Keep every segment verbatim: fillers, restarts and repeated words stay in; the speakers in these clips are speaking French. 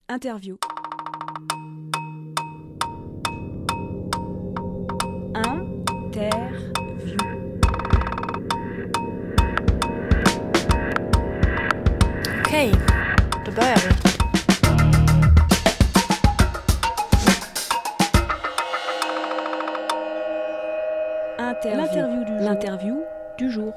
Interview. Interview. Okej, då börjar vi. Interview. L'interview du jour. L'interview du jour.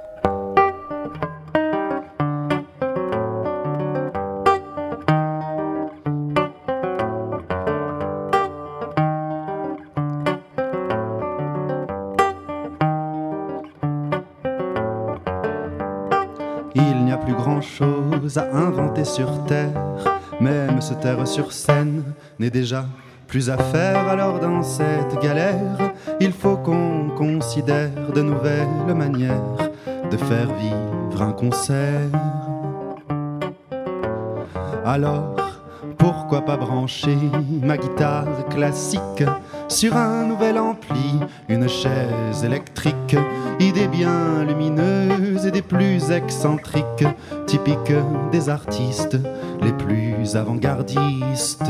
Il n'y a plus grand-chose à inventer sur terre, même se taire sur scène n'est déjà plus à faire. Alors dans cette galère, il faut qu'on considère de nouvelles manières de faire vivre un concert. Alors, pourquoi pas brancher ma guitare classique sur un nouvel ampli, une chaise électrique, idée bien lumineuse et des plus excentriques, typiques des artistes les plus avant-gardistes.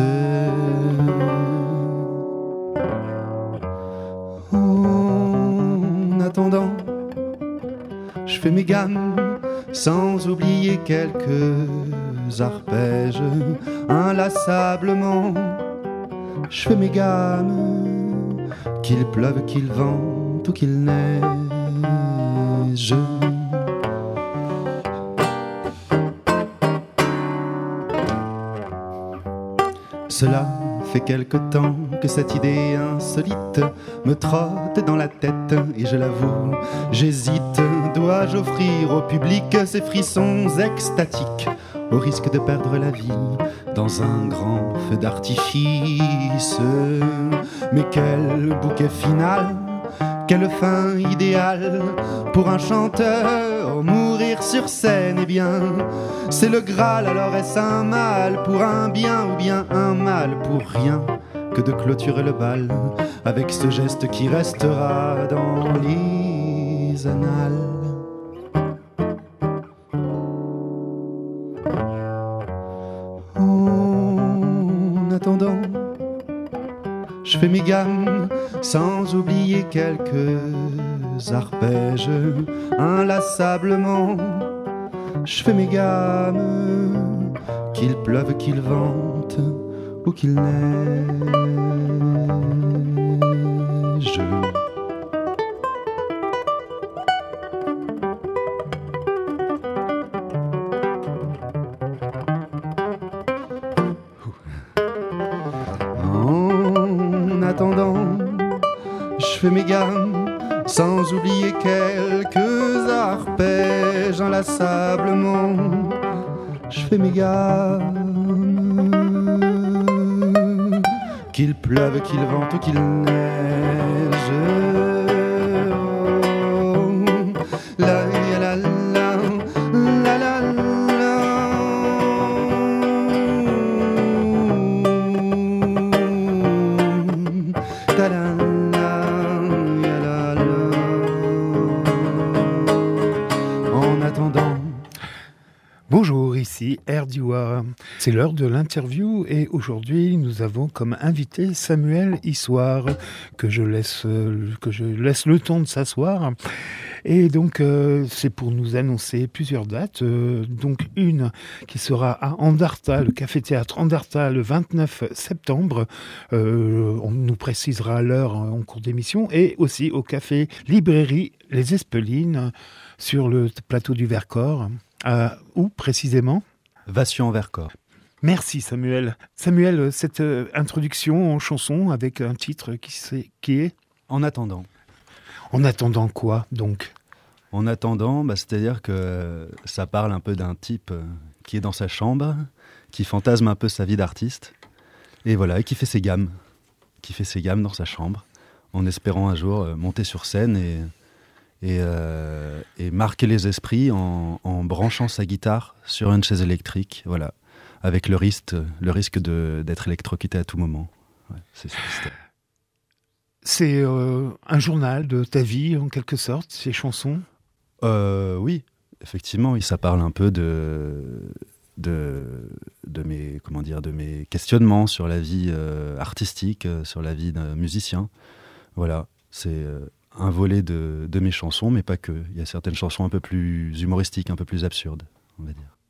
En attendant, je fais mes gammes sans oublier quelques arpèges. Inlassablement, je fais mes gammes, qu'il pleuve, qu'il vente ou qu'il neige. Cela fait quelque temps que cette idée insolite me trotte dans la tête et je l'avoue, j'hésite. Dois-je offrir au public ces frissons extatiques au risque de perdre la vie dans un grand feu d'artifice? Mais quel bouquet final, quelle fin idéale pour un chanteur, mourir sur scène, eh bien c'est le Graal. Alors est-ce un mal pour un bien ou bien un mal pour rien que de clôturer le bal avec ce geste qui restera dans les annales? En attendant, je fais mes gammes sans oublier quelques arpèges. Inlassablement, je fais mes gammes, qu'il pleuve, qu'il vente ou qu'il neige. En attendant, je fais mes gammes sans oublier quelques arpèges. Inlassablement, je fais mes gammes, qu'il pleuve, qu'il vente ou qu'il neige. La la la la la la la. Ta la la ya la la. En attendant. Bonjour, ici Erdiwa. C'est l'heure de l'interview et aujourd'hui nous avons comme invité Samuel Issoire que je laisse que je laisse le temps de s'asseoir. Et donc euh, c'est pour nous annoncer plusieurs dates. Euh, donc une qui sera à Andarta, le café-théâtre Andarta, le vingt-neuf septembre. Euh, on nous précisera l'heure en cours d'émission. Et aussi au café Librairie Les Espelines sur le plateau du Vercors. Euh, où précisément ? Vassieux-en-Vercors. Merci Samuel. Samuel, cette euh, introduction en chanson avec un titre qui, qui est ? En attendant. En attendant quoi donc ? En attendant, bah, c'est-à-dire que ça parle un peu d'un type qui est dans sa chambre, qui fantasme un peu sa vie d'artiste, et voilà, et qui fait ses gammes, qui fait ses gammes dans sa chambre, en espérant un jour monter sur scène et... Et, euh, et marquer les esprits en, en branchant sa guitare sur une chaise électrique, voilà, avec le risque, le risque de, d'être électrocuté à tout moment. Ouais, c'est, c'est... c'est euh, un journal de ta vie, en quelque sorte, ces chansons ? euh, Oui, effectivement, ça parle un peu de, de, de, mes, comment dire, de mes questionnements sur la vie euh, artistique, euh, sur la vie d'un musicien. Voilà, c'est euh, un volet de, de mes chansons, mais pas que. Il y a certaines chansons un peu plus humoristiques, un peu plus absurdes, on va dire.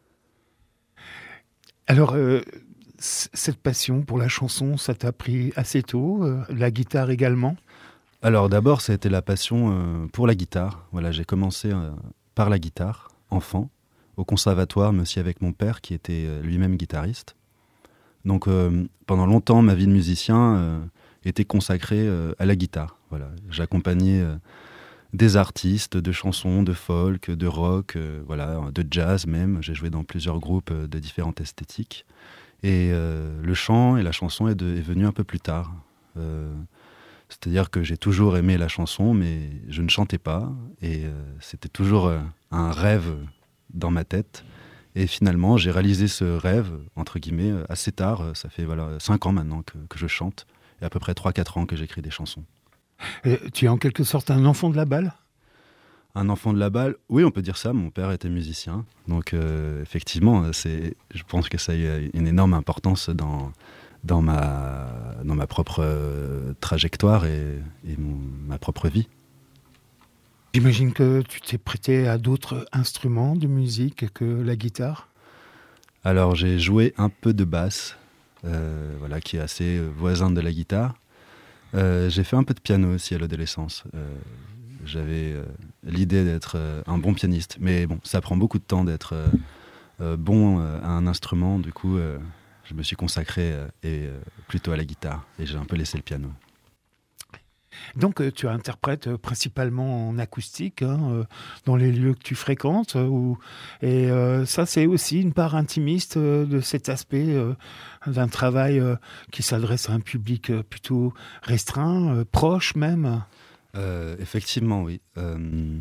Alors, euh, c- cette passion pour la chanson, ça t'a pris assez tôt, euh, la guitare également? Alors d'abord, ça a été la passion euh, pour la guitare. Voilà, j'ai commencé euh, par la guitare, enfant, au conservatoire, mais aussi avec mon père qui était euh, lui-même guitariste. Donc euh, pendant longtemps, ma vie de musicien euh, était consacrée euh, à la guitare. Voilà, j'accompagnais euh, des artistes de chansons, de folk, de rock, euh, voilà, de jazz même. J'ai joué dans plusieurs groupes euh, de différentes esthétiques. Et euh, le chant et la chanson est, de, est venu un peu plus tard. Euh, C'est-à-dire que j'ai toujours aimé la chanson, mais je ne chantais pas. Et euh, c'était toujours euh, un rêve dans ma tête. Et finalement, j'ai réalisé ce rêve, entre guillemets, assez tard. Ça fait voilà, cinq ans maintenant que, que je chante. Et à peu près trois quatre ans que j'écris des chansons. Et tu es en quelque sorte un enfant de la balle? Un enfant de la balle, oui, on peut dire ça. Mon père était musicien. Donc euh, effectivement, c'est, je pense que ça a eu une énorme importance dans... Dans ma, dans ma propre euh, trajectoire et, et mon, ma propre vie. J'imagine que tu t'es prêté à d'autres instruments de musique que la guitare? Alors j'ai joué un peu de basse, euh, voilà, qui est assez voisin de la guitare. Euh, j'ai fait un peu de piano aussi à l'adolescence. Euh, j'avais euh, l'idée d'être euh, un bon pianiste, mais bon, ça prend beaucoup de temps d'être euh, euh, bon euh, à un instrument, du coup... Euh, Je me suis consacré euh, et, euh, plutôt à la guitare et j'ai un peu laissé le piano. Donc euh, tu interprètes euh, principalement en acoustique, hein, euh, dans les lieux que tu fréquentes. Euh, où... Et euh, ça, c'est aussi une part intimiste euh, de cet aspect euh, d'un travail euh, qui s'adresse à un public euh, plutôt restreint, euh, proche même. Euh, effectivement, oui. Euh,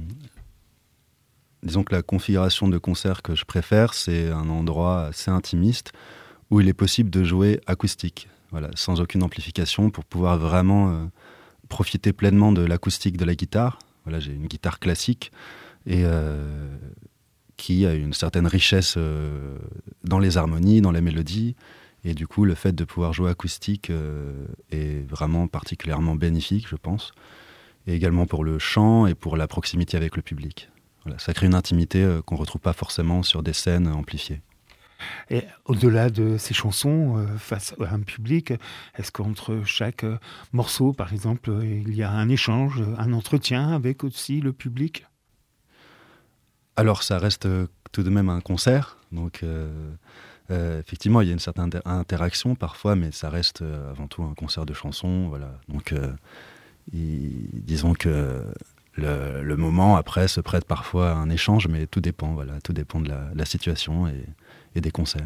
disons que la configuration de concert que je préfère, c'est un endroit assez intimiste où il est possible de jouer acoustique, voilà, sans aucune amplification, pour pouvoir vraiment euh, profiter pleinement de l'acoustique de la guitare. Voilà, j'ai une guitare classique et euh, qui a une certaine richesse euh, dans les harmonies, dans les mélodies, et du coup, le fait de pouvoir jouer acoustique euh, est vraiment particulièrement bénéfique, je pense, et également pour le chant et pour la proximité avec le public. Voilà, ça crée une intimité euh, qu'on ne retrouve pas forcément sur des scènes amplifiées. Et au-delà de ces chansons, euh, face à un public, est-ce qu'entre chaque euh, morceau, par exemple, euh, il y a un échange, un entretien avec aussi le public? Alors, ça reste euh, tout de même un concert. Donc, euh, euh, effectivement, il y a une certaine inter- interaction parfois, mais ça reste euh, avant tout un concert de chansons. Voilà. Donc, euh, il, disons que le, le moment, après, se prête parfois à un échange, mais tout dépend. Voilà, tout dépend de la, de la situation et... et des concerts.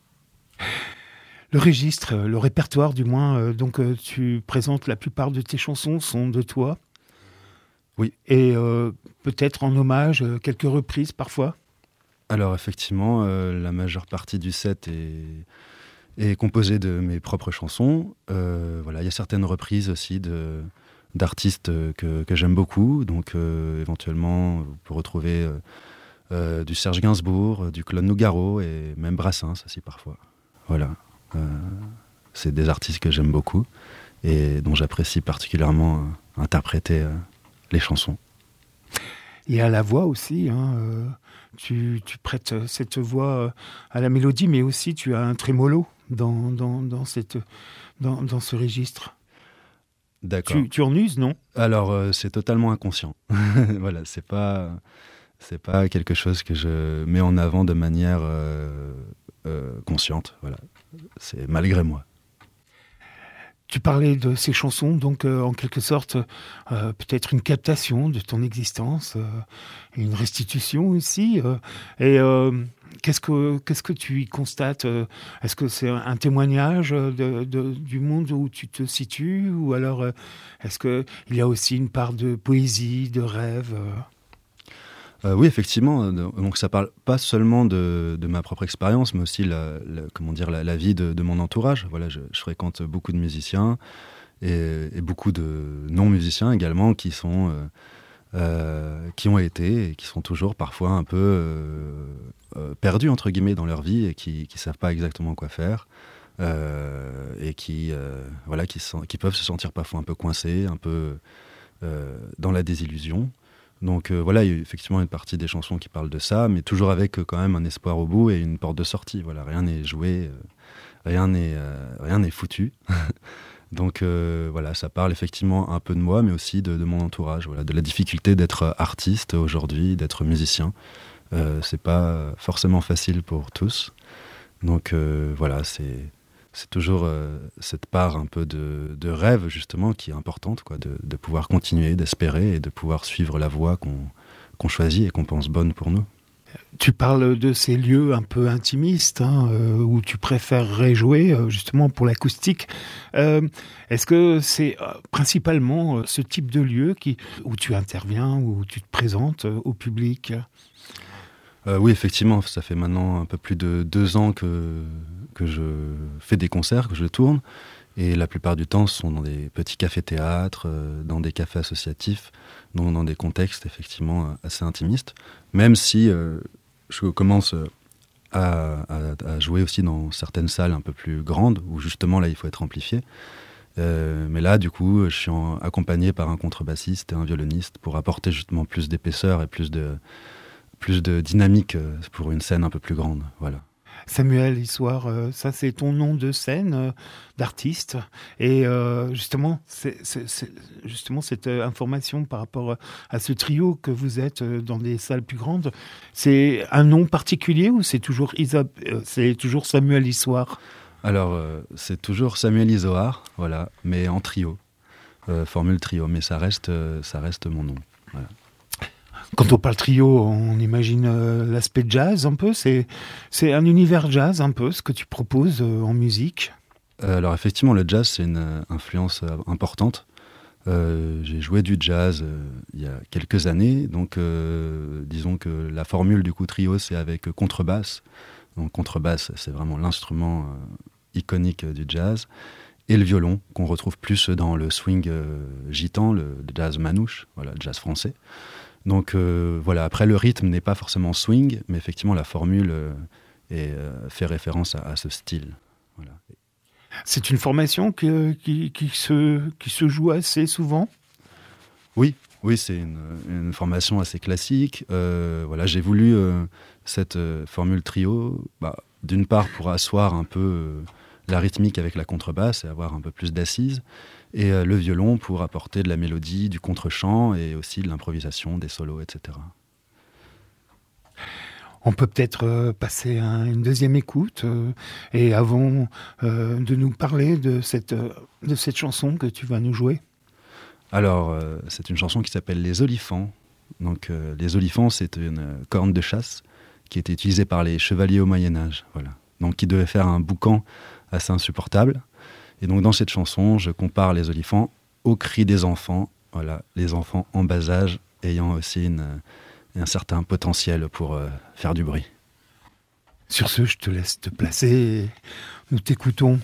Le registre, le répertoire du moins, euh, donc euh, tu présentes la plupart de tes chansons sont de toi. Oui. Et euh, peut-être en hommage, euh, quelques reprises parfois. Alors effectivement, euh, la majeure partie du set est, est composée de mes propres chansons. Euh, voilà, il y a certaines reprises aussi de, d'artistes que, que j'aime beaucoup. Donc euh, éventuellement, vous pouvez retrouver... Euh, Euh, du Serge Gainsbourg, du Claude Nougaro et même Brassens aussi parfois. Voilà. Euh, c'est des artistes que j'aime beaucoup et dont j'apprécie particulièrement euh, interpréter euh, les chansons. Et à la voix aussi, hein, euh, tu, tu prêtes cette voix euh, à la mélodie, mais aussi tu as un trémolo dans, dans, dans, cette, dans, dans ce registre. D'accord. Tu, tu en uses, non? Alors, euh, c'est totalement inconscient. Voilà, c'est pas... C'est pas quelque chose que je mets en avant de manière euh, euh, consciente. Voilà. C'est malgré moi. Tu parlais de ces chansons, donc euh, en quelque sorte, euh, peut-être une captation de ton existence, euh, et une restitution aussi. Euh, et euh, qu'est-ce que, qu'est-ce que tu y constates? Est-ce que c'est un témoignage de, de, du monde où tu te situes? Ou alors, euh, est-ce qu'il y a aussi une part de poésie, de rêve? euh Euh, oui, effectivement. Donc, ça parle pas seulement de, de ma propre expérience, mais aussi la, la, comment dire, la, la vie de, de mon entourage. Voilà, je, je fréquente beaucoup de musiciens et, et beaucoup de non-musiciens également qui sont euh, euh, qui ont été et qui sont toujours parfois un peu euh, euh, perdus, entre guillemets, dans leur vie et qui ne savent pas exactement quoi faire. Euh, et qui, euh, voilà, qui, sont, qui peuvent se sentir parfois un peu coincés, un peu euh, dans la désillusion. Donc euh, voilà, il y a effectivement une partie des chansons qui parlent de ça, mais toujours avec euh, quand même un espoir au bout et une porte de sortie. Voilà, rien n'est joué, euh, rien n'est euh, rien n'est foutu. Donc euh, voilà, ça parle effectivement un peu de moi, mais aussi de, de mon entourage. Voilà, de la difficulté d'être artiste aujourd'hui, d'être musicien. Euh, c'est pas forcément facile pour tous. Donc euh, voilà, c'est c'est toujours euh, cette part un peu de, de rêve, justement, qui est importante, quoi, de, de pouvoir continuer, d'espérer et de pouvoir suivre la voie qu'on, qu'on choisit et qu'on pense bonne pour nous. Tu parles de ces lieux un peu intimistes, hein, euh, où tu préférerais jouer, euh, justement, pour l'acoustique. Euh, est-ce que c'est euh, principalement euh, ce type de lieu qui, où tu interviens, où tu te présentes euh, au public ? Euh, oui, effectivement, ça fait maintenant un peu plus de deux ans que, que je fais des concerts, que je tourne. Et la plupart du temps, ce sont dans des petits cafés-théâtres, euh, dans des cafés associatifs, donc dans des contextes effectivement assez intimistes. Même si euh, je commence à, à, à jouer aussi dans certaines salles un peu plus grandes, où justement là, il faut être amplifié. Euh, mais là, du coup, je suis en, accompagné par un contrebassiste et un violoniste pour apporter justement plus d'épaisseur et plus de... plus de dynamique pour une scène un peu plus grande, voilà. Samuel Issoire, euh, ça c'est ton nom de scène, euh, d'artiste, et euh, justement, c'est, c'est, c'est justement cette euh, information par rapport à ce trio que vous êtes euh, dans des salles plus grandes, c'est un nom particulier ou c'est toujours, Isa, euh, c'est toujours Samuel Issoire ? Alors, euh, c'est toujours Samuel Issoire, voilà, mais en trio, euh, formule trio, mais ça reste, euh, ça reste mon nom, voilà. Quand on parle trio, on imagine euh, l'aspect jazz un peu. C'est, c'est un univers jazz un peu, ce que tu proposes euh, en musique. Euh, alors effectivement, le jazz, c'est une euh, influence euh, importante. Euh, j'ai joué du jazz euh, il y a quelques années. Donc euh, disons que la formule du coup trio, c'est avec contrebasse. Donc contrebasse, c'est vraiment l'instrument euh, iconique du jazz. Et le violon, qu'on retrouve plus dans le swing euh, gitan, le, le jazz manouche, voilà, le jazz français. Donc euh, voilà, après le rythme n'est pas forcément swing, mais effectivement la formule euh, est, euh, fait référence à, à ce style. Voilà. C'est une formation que, qui, qui, se, qui se joue assez souvent ? Oui, oui, c'est une, une formation assez classique. Euh, voilà, j'ai voulu euh, cette euh, formule trio, bah, d'une part pour asseoir un peu euh, la rythmique avec la contrebasse et avoir un peu plus d'assises, et euh, le violon pour apporter de la mélodie, du contre-chant et aussi de l'improvisation, des solos, et cetera. On peut peut-être euh, passer à une deuxième écoute euh, et avant euh, de nous parler de cette, euh, de cette chanson que tu vas nous jouer. Alors, euh, c'est une chanson qui s'appelle Les Olifants. Donc, euh, les olifants, c'est une euh, corne de chasse qui était utilisée par les chevaliers au Moyen-Âge. Voilà. Donc, qui devait faire un boucan assez insupportable. Et donc dans cette chanson, je compare les olifants aux cris des enfants, voilà, les enfants en bas âge ayant aussi une, un certain potentiel pour euh, faire du bruit. Sur ce, je te laisse te placer et nous t'écoutons.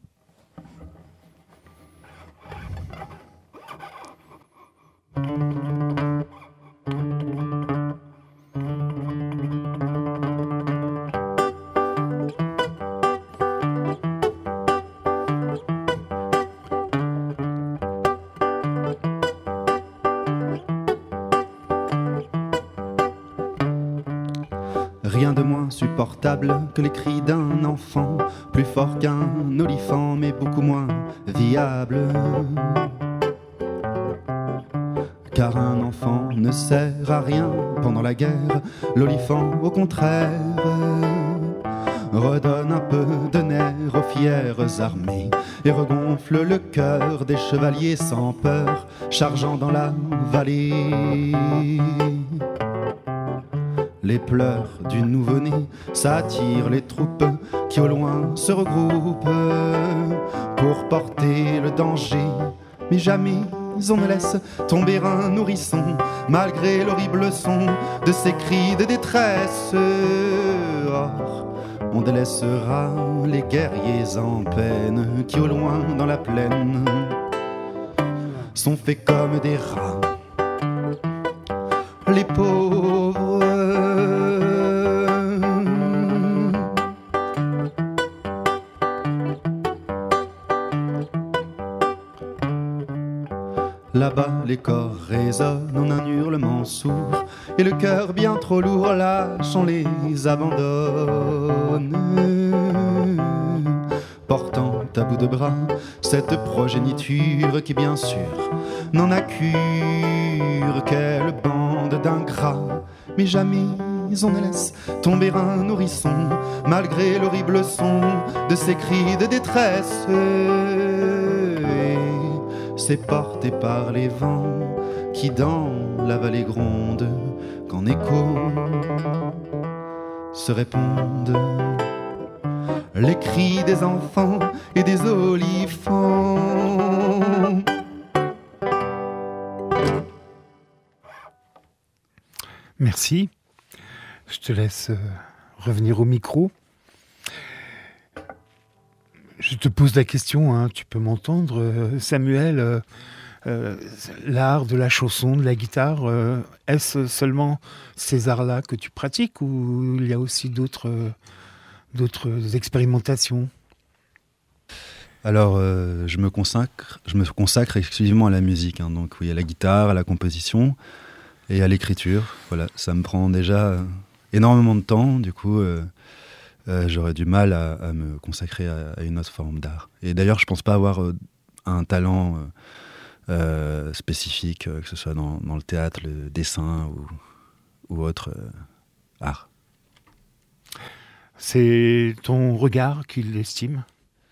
Rien de moins supportable que les cris d'un enfant, plus fort qu'un olifant, mais beaucoup moins viable. Car un enfant ne sert à rien pendant la guerre, l'olifant au contraire redonne un peu de nerfs aux fières armées et regonfle le cœur des chevaliers sans peur, chargeant dans la vallée. Les pleurs du nouveau-né s'attirent les troupes qui au loin se regroupent pour porter le danger. Mais jamais on ne laisse tomber un nourrisson malgré l'horrible son de ses cris de détresse. Or, on délaissera les guerriers en peine qui au loin dans la plaine sont faits comme des rats les pauvres. Là-bas, les corps résonnent en un hurlement sourd, et le cœur bien trop lourd lâche, on les abandonne. Portant à bout de bras cette progéniture qui, bien sûr, n'en a cure qu'elle bande d'ingrats. Mais jamais on ne laisse tomber un nourrisson, malgré l'horrible son de ses cris de détresse. C'est porté par les vents qui dans la vallée grondent, qu'en écho se répondent les cris des enfants et des olifants. Merci. Je te laisse revenir au micro. Je te pose la question, hein, tu peux m'entendre, euh, Samuel, euh, euh, l'art de la chanson, de la guitare, euh, est-ce seulement ces arts-là que tu pratiques ou il y a aussi d'autres, euh, d'autres expérimentations ? Alors, euh, je me consacre, je me consacre exclusivement à la musique, hein, donc oui, à la guitare, à la composition et à l'écriture. Voilà, ça me prend déjà euh, énormément de temps, du coup... Euh, Euh, j'aurais du mal à, à me consacrer à, à une autre forme d'art. Et d'ailleurs, je ne pense pas avoir euh, un talent euh, euh, spécifique, euh, que ce soit dans, dans le théâtre, le dessin ou, ou autre euh, art. C'est ton regard qui l'estime ?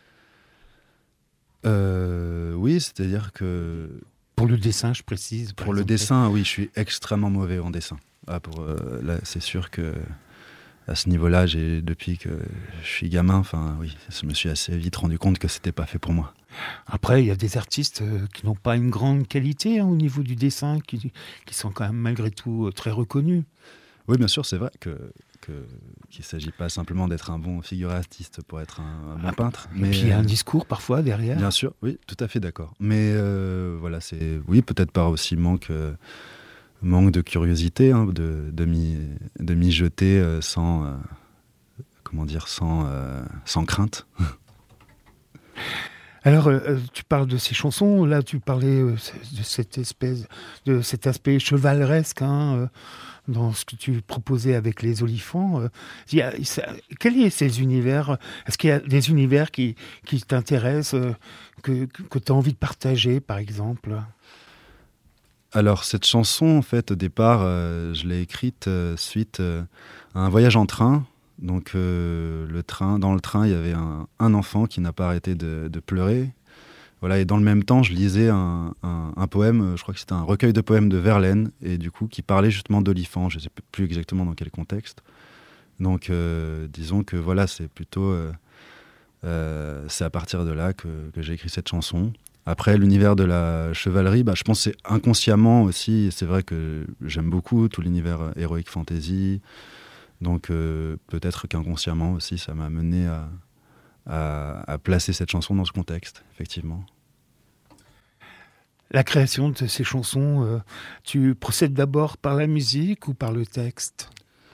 euh, Oui, c'est-à-dire que... Pour le dessin, je précise. Pour le exemple. dessin, oui, je suis extrêmement mauvais en dessin. Ah, pour, euh, là, c'est sûr que... À ce niveau-là, j'ai, depuis que je suis gamin, enfin oui, je me suis assez vite rendu compte que c'était pas fait pour moi. Après, il y a des artistes euh, qui n'ont pas une grande qualité hein, au niveau du dessin, qui, qui sont quand même malgré tout euh, très reconnus. Oui, bien sûr, c'est vrai que, que, qu'il ne s'agit pas simplement d'être un bon figuriste pour être un, un bon ah, peintre. Et mais puis il y a un discours parfois derrière. Bien sûr, oui, tout à fait d'accord. Mais euh, voilà, c'est oui, peut-être par aussi manque. Euh, manque de curiosité, hein, de, de, m'y, de m'y jeter euh, sans, euh, comment dire, sans, euh, sans crainte. Alors, euh, tu parles de ces chansons, là tu parlais euh, de cette espèce, de cet aspect chevaleresque, hein, euh, dans ce que tu proposais avec les olifants. Euh, y a, ça, quel est ces univers ? Est-ce qu'il y a des univers qui, qui t'intéressent, euh, que, que tu as envie de partager, par exemple ? Alors, cette chanson, en fait, au départ, euh, je l'ai écrite euh, suite euh, à un voyage en train. Donc, euh, le train, dans le train, il y avait un, un enfant qui n'a pas arrêté de, de pleurer. Voilà, et dans le même temps, je lisais un, un, un poème, je crois que c'était un recueil de poèmes de Verlaine, et du coup, qui parlait justement d'olifants. Je ne sais plus exactement dans quel contexte. Donc, euh, disons que voilà, c'est plutôt... Euh, euh, c'est à partir de là que, que j'ai écrit cette chanson. Après, l'univers de la chevalerie, bah, je pense que c'est inconsciemment aussi. C'est vrai que j'aime beaucoup tout l'univers heroic fantasy. Donc, euh, peut-être qu'inconsciemment aussi, ça m'a mené à, à, à placer cette chanson dans ce contexte, effectivement. La création de ces chansons, euh, tu procèdes d'abord par la musique ou par le texte ?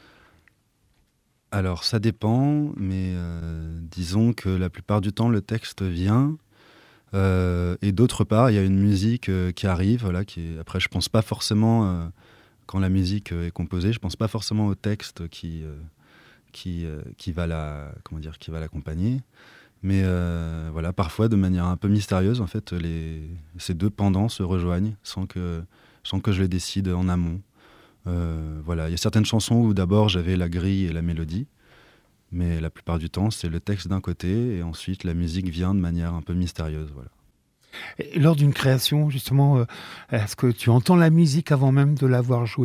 Alors, ça dépend, mais euh, disons que la plupart du temps, le texte vient... Euh, et d'autre part, il y a une musique euh, qui arrive. Voilà, qui est... Après, je ne pense pas forcément, euh, quand la musique euh, est composée, je ne pense pas forcément au texte qui, euh, qui, euh, qui, va, la, comment dire, qui va l'accompagner. Mais euh, voilà, parfois, de manière un peu mystérieuse, en fait, les... ces deux pendants se rejoignent sans que, sans que je les décide en amont. Euh, voilà. Il y a certaines chansons où d'abord j'avais la grille et la mélodie. Mais la plupart du temps, c'est le texte d'un côté et ensuite la musique vient de manière un peu mystérieuse. Voilà. Et lors d'une création, justement, euh, est-ce que tu entends la musique avant même de l'avoir jouée ?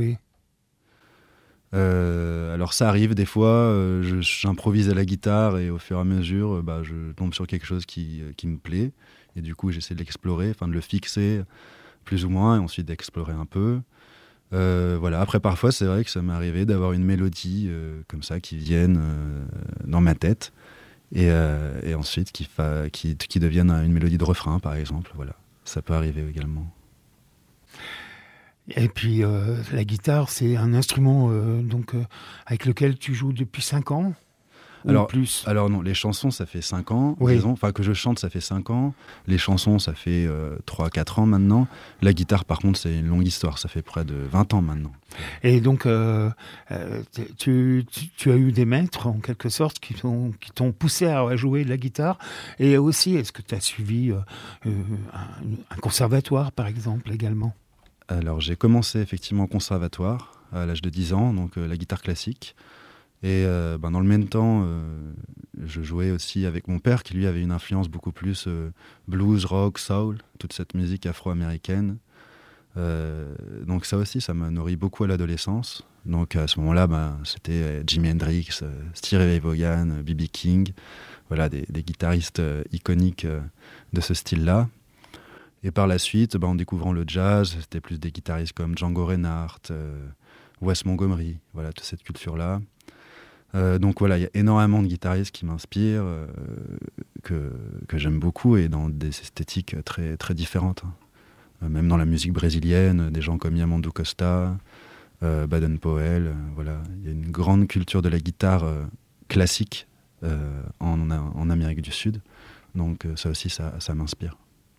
euh, Alors ça arrive des fois, euh, je, j'improvise à la guitare et au fur et à mesure, euh, bah, je tombe sur quelque chose qui, euh, qui me plaît. Et du coup, j'essaie de l'explorer, enfin de le fixer plus ou moins et ensuite d'explorer un peu. Euh, voilà. Après, parfois, c'est vrai que ça m'est arrivé d'avoir une mélodie euh, comme ça qui vienne euh, dans ma tête et, euh, et ensuite qui, fa... qui, qui devienne une mélodie de refrain, par exemple. Voilà. Ça peut arriver également. Et puis euh, la guitare, c'est un instrument euh, donc, euh, avec lequel tu joues depuis cinq ans ou alors, plus. Alors non, les chansons, ça fait cinq ans, oui. disons. Enfin, que je chante, ça fait cinq ans. Les chansons, ça fait euh, trois à quatre ans maintenant. La guitare, par contre, c'est une longue histoire. Ça fait près de vingt ans maintenant. Et donc, euh, euh, tu, tu, tu as eu des maîtres, en quelque sorte, qui t'ont, qui t'ont poussé à jouer de la guitare. Et aussi, est-ce que tu as suivi euh, un, un conservatoire, par exemple, également ? Alors, j'ai commencé effectivement au conservatoire à l'âge de dix ans, donc euh, la guitare classique. Et euh, ben, dans le même temps, euh, je jouais aussi avec mon père qui lui avait une influence beaucoup plus euh, blues, rock, soul, toute cette musique afro-américaine. Euh, donc ça aussi, ça m'a nourri beaucoup à l'adolescence. Donc à ce moment-là, ben, c'était Jimi Hendrix, euh, Stevie Ray Vaughan, B B King, voilà, des, des guitaristes euh, iconiques euh, de ce style-là. Et par la suite, ben, en découvrant le jazz, c'était plus des guitaristes comme Django Reinhardt, euh, Wes Montgomery, voilà, toute cette culture-là. Euh, donc voilà, il y a énormément de guitaristes qui m'inspirent, euh, que, que j'aime beaucoup, et dans des esthétiques très, très différentes. Hein. Euh, même dans la musique brésilienne, des gens comme Yamandou Costa, euh, Baden-Powell, euh, voilà. Il y a une grande culture de la guitare euh, classique euh, en, en Amérique du Sud. Donc euh, ça aussi, ça, ça m'inspire.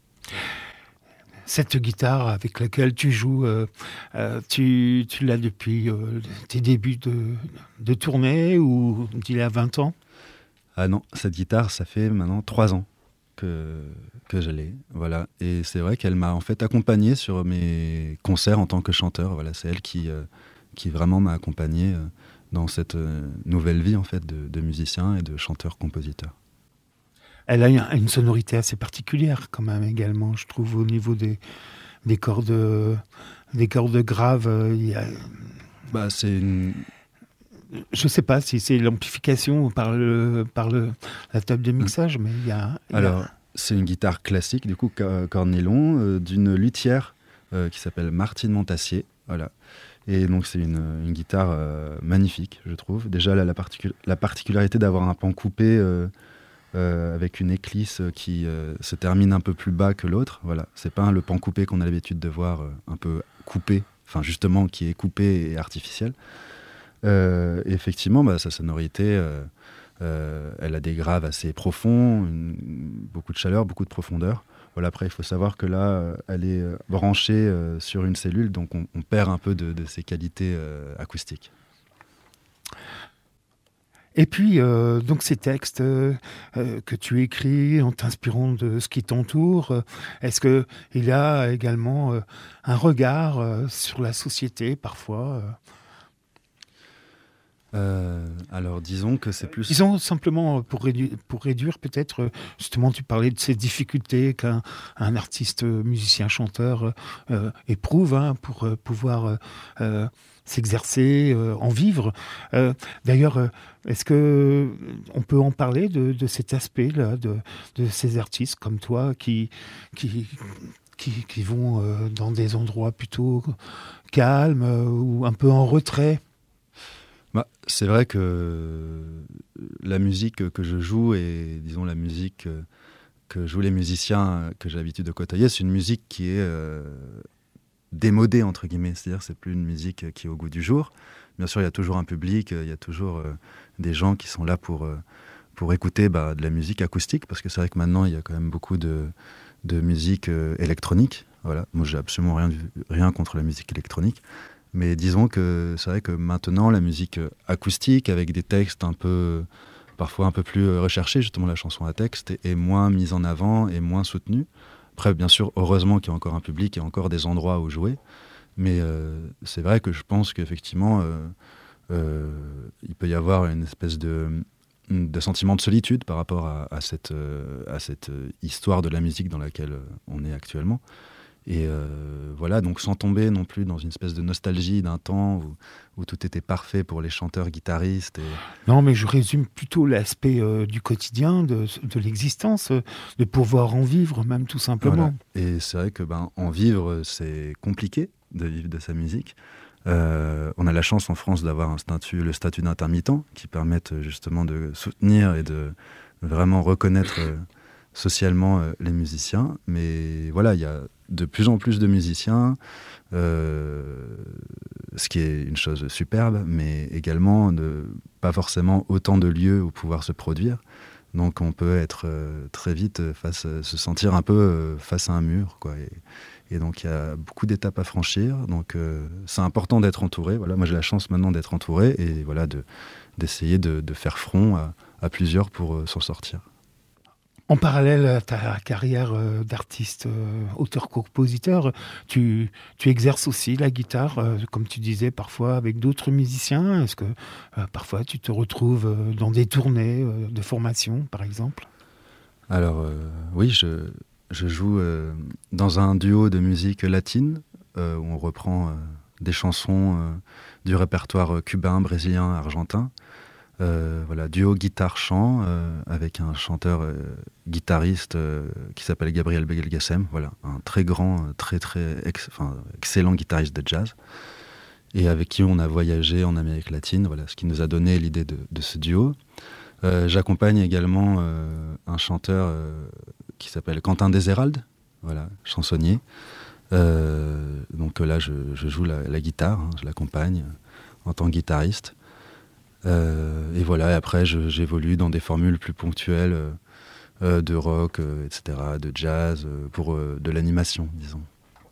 Cette guitare avec laquelle tu joues, euh, euh, tu, tu l'as depuis euh, tes débuts de, de tournée ou d'il y a vingt ans ? Ah non, cette guitare, ça fait maintenant trois ans que, que je l'ai. Voilà. Et c'est vrai qu'elle m'a en fait accompagné sur mes concerts en tant que chanteur. Voilà, c'est elle qui, euh, qui vraiment m'a accompagné euh, dans cette euh, nouvelle vie en fait, de, de musicien et de chanteur-compositeur. Elle a une sonorité assez particulière quand même également, je trouve, au niveau des, des, cordes, des cordes graves. Il y a... bah, c'est une... Je ne sais pas si c'est l'amplification ou par, le, par le, la table de mixage, mais il y a... Il y a... Alors, c'est une guitare classique, du coup, cornélon, euh, d'une luthière euh, qui s'appelle Martine Montassier. Voilà. Et donc, c'est une, une guitare euh, magnifique, je trouve. Déjà, là, la, particul- la particularité d'avoir un pan coupé... Euh, Euh, avec une éclisse qui euh, se termine un peu plus bas que l'autre. Voilà. C'est pas le pan coupé qu'on a l'habitude de voir euh, un peu coupé, enfin justement qui est coupé et artificiel. Euh, et effectivement, bah, sa sonorité, euh, euh, elle a des graves assez profonds, une, beaucoup de chaleur, beaucoup de profondeur. Voilà, après, il faut savoir que là, euh, elle est euh, branchée euh, sur une cellule, donc on, on perd un peu de, de ses qualités euh, acoustiques. Et puis, euh, donc ces textes euh, euh, que tu écris en t'inspirant de ce qui t'entoure, euh, est-ce qu'il y a également euh, un regard euh, sur la société parfois euh Euh, alors disons que c'est plus... Disons simplement pour réduire, pour réduire peut-être, justement tu parlais de ces difficultés qu'un un artiste musicien chanteur euh, éprouve hein, pour euh, pouvoir euh, s'exercer, euh, en vivre. Euh, d'ailleurs, euh, est-ce que on peut en parler de, de cet aspect-là, de, de ces artistes comme toi qui, qui, qui, qui vont euh, dans des endroits plutôt calmes euh, ou un peu en retrait? Bah, c'est vrai que la musique que je joue et disons la musique que jouent les musiciens que j'ai l'habitude de côtoyer, c'est une musique qui est euh, démodée entre guillemets, c'est-à-dire c'est plus une musique qui est au goût du jour. Bien sûr, il y a toujours un public, il y a toujours euh, des gens qui sont là pour euh, pour écouter bah, de la musique acoustique, parce que c'est vrai que maintenant il y a quand même beaucoup de de musique euh, électronique. Voilà, moi j'ai absolument rien rien contre la musique électronique. Mais disons que c'est vrai que maintenant, la musique acoustique, avec des textes un peu, parfois un peu plus recherchés, justement la chanson à texte, est, est moins mise en avant et moins soutenue. Après, bien sûr, heureusement qu'il y a encore un public et encore des endroits où jouer. Mais euh, c'est vrai que je pense qu'effectivement, euh, euh, il peut y avoir une espèce de, de sentiment de solitude par rapport à, à, cette, euh, à cette histoire de la musique dans laquelle on est actuellement. Et euh, voilà, donc sans tomber non plus dans une espèce de nostalgie d'un temps où, où tout était parfait pour les chanteurs, guitaristes. Et... Non, mais je résume plutôt l'aspect euh, du quotidien, de, de l'existence, euh, de pouvoir en vivre même tout simplement. Voilà. Et c'est vrai que ben, en vivre, c'est compliqué de vivre de sa musique. Euh, on a la chance en France d'avoir un statut, le statut d'intermittent qui permettent justement de soutenir et de vraiment reconnaître euh, socialement euh, les musiciens. Mais voilà, il y a de plus en plus de musiciens, euh, ce qui est une chose superbe, mais également de, pas forcément autant de lieux où pouvoir se produire. Donc on peut être euh, très vite face, se sentir un peu euh, face à un mur, quoi. Et, et donc il y a beaucoup d'étapes à franchir. Donc euh, c'est important d'être entouré. Voilà, moi j'ai la chance maintenant d'être entouré et voilà de, d'essayer de, de faire front à, à plusieurs pour euh, s'en sortir. En parallèle à ta carrière euh, d'artiste, euh, auteur-compositeur, tu, tu exerces aussi la guitare, euh, comme tu disais, parfois avec d'autres musiciens. Est-ce que euh, parfois tu te retrouves euh, dans des tournées euh, de formation, par exemple ? Alors euh, oui, je, je joue euh, dans un duo de musique latine, euh, où on reprend euh, des chansons euh, du répertoire cubain, brésilien, argentin. Euh, voilà, duo guitare-chant euh, avec un chanteur euh, guitariste euh, qui s'appelle Gabriel Begelgassem, voilà, un très grand, très très ex- enfin, excellent guitariste de jazz, et avec qui on a voyagé en Amérique latine, voilà, ce qui nous a donné l'idée de, de ce duo. Euh, j'accompagne également euh, un chanteur euh, qui s'appelle Quentin Deseralde, voilà, chansonnier. Euh, donc là, je, je joue la, la guitare, hein, je l'accompagne en tant que guitariste. Euh, et voilà, et après je, j'évolue dans des formules plus ponctuelles euh, euh, de rock, euh, et cetera, de jazz, euh, pour euh, de l'animation, disons.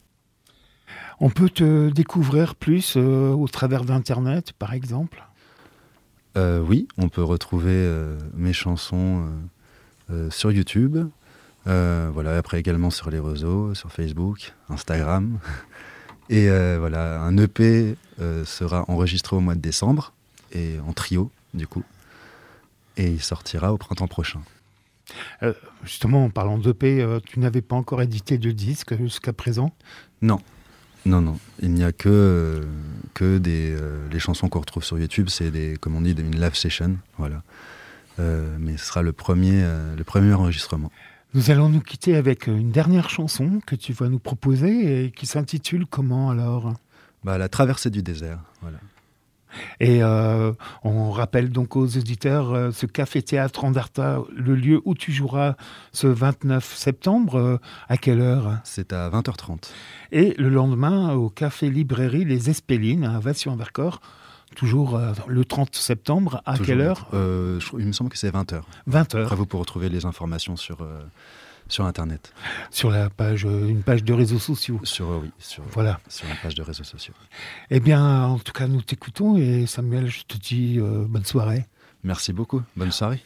On peut te découvrir plus euh, au travers d'Internet, par exemple ? euh, Oui, on peut retrouver euh, mes chansons euh, euh, sur YouTube, euh, voilà, après également sur les réseaux, sur Facebook, Instagram. Et euh, voilà, un E P euh, sera enregistré au mois de décembre, et en trio, du coup. Et il sortira au printemps prochain. Euh, justement, en parlant d'E P, euh, tu n'avais pas encore édité de disque jusqu'à présent ? Non, non, non. Il n'y a que, euh, que des, euh, les chansons qu'on retrouve sur YouTube, c'est des, comme on dit, des, une live session, voilà. Euh, mais ce sera le premier, euh, le premier enregistrement. Nous allons nous quitter avec une dernière chanson que tu vas nous proposer et qui s'intitule comment alors ? Bah, La traversée du désert, voilà. Et euh, on rappelle donc aux auditeurs euh, ce café-théâtre Andarta, le lieu où tu joueras ce vingt-neuf septembre, euh, à quelle heure ? C'est à vingt heures trente. Et le lendemain, au café-librairie Les Espélines, à Vassy-en-Vercors, toujours euh, le trente septembre, à Toujours, quelle heure ? euh, je, Il me semble que c'est vingt heures. vingt heures. Après, vous pourrez retrouver les informations sur... Euh, Sur Internet. Sur la page, une page de réseaux sociaux. Sur, euh, oui, sur, voilà. sur une page de réseaux sociaux. Eh bien, en tout cas, nous t'écoutons et Samuel, je te dis euh, bonne soirée. Merci beaucoup. Bonne soirée.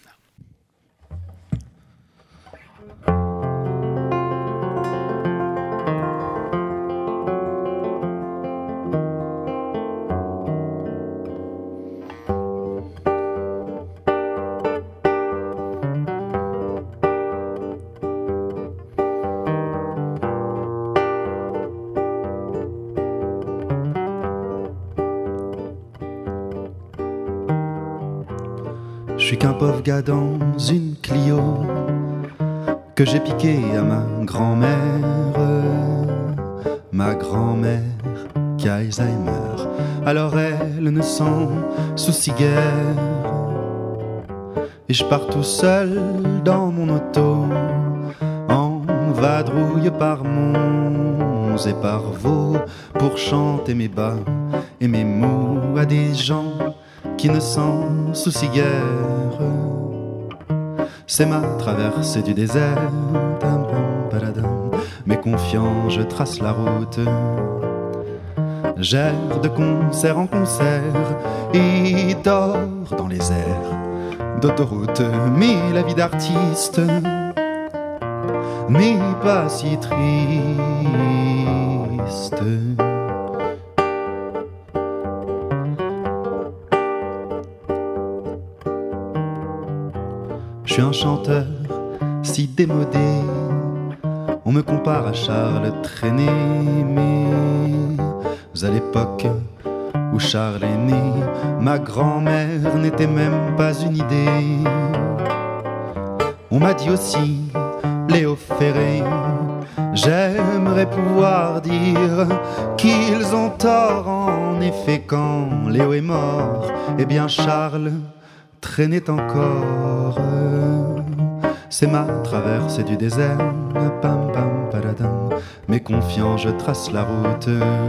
Je suis qu'un pauvre gars dans une Clio que j'ai piqué à ma grand-mère, ma grand-mère qui a Alzheimer. Alors elle ne s'en soucie guère et je pars tout seul dans mon auto en vadrouille par monts et par vaux pour chanter mes bas et mes mots à des gens qui ne s'en soucie guère. C'est ma traversée du désert, mais confiant je trace la route. J'erre de concert en concert et dors dans les airs d'autoroute. Mais la vie d'artiste n'est pas si triste. Je suis un chanteur si démodé, on me compare à Charles Trenet, mais à l'époque où Charles est né, ma grand-mère n'était même pas une idée. On m'a dit aussi Léo Ferré, j'aimerais pouvoir dire qu'ils ont tort. En effet, quand Léo est mort, eh bien Charles traînait encore. c'est ma traversée du désert. Pam pam paradam, mais confiant je trace la route.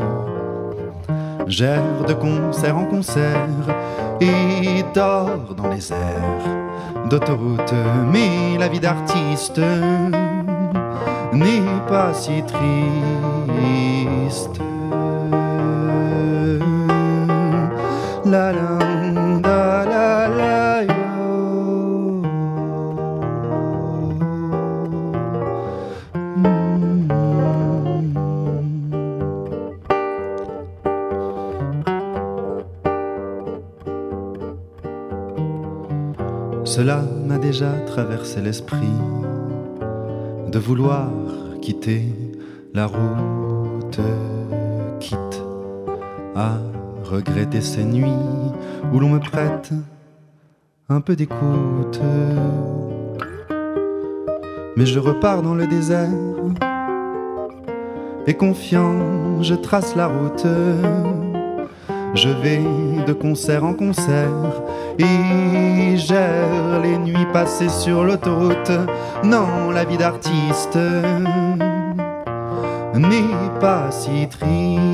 J'erre de concert en concert et dors dans les airs d'autoroute. Mais la vie d'artiste n'est pas si triste. La la la la la yo. Mm. Cela m'a déjà traversé l'esprit de vouloir quitter la route, quitte à regretter ces nuits où l'on me prête un peu d'écoute. Mais je repars dans le désert et confiant, je trace la route. Je vais de concert en concert et gère les nuits passées sur l'autoroute. Non, la vie d'artiste n'est pas si triste.